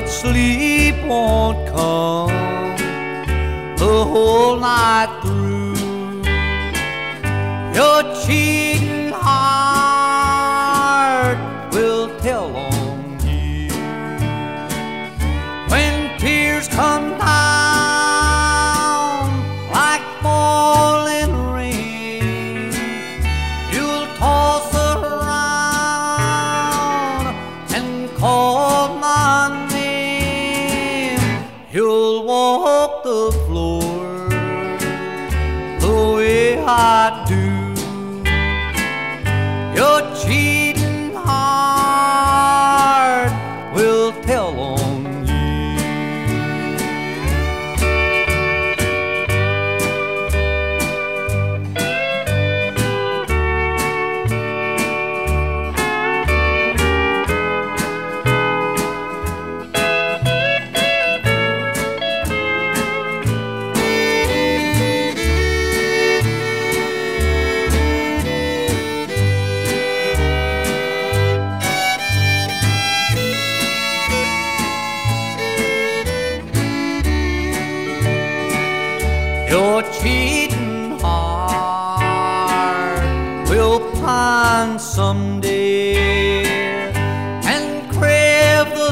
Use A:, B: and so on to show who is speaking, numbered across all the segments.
A: but sleep won't come the whole night through. Your cheating heart will tell on you when tears come down like falling rain. You'll toss around and call my name. You'll walk the floor the way I do. Your cheating heart will tell on your cheating heart will pine someday and crave the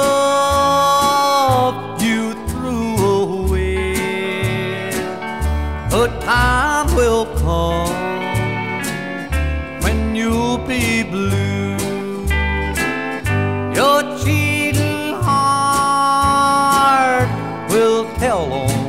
A: love you threw away. The time will come when you'll be blue. Your cheating heart will tell on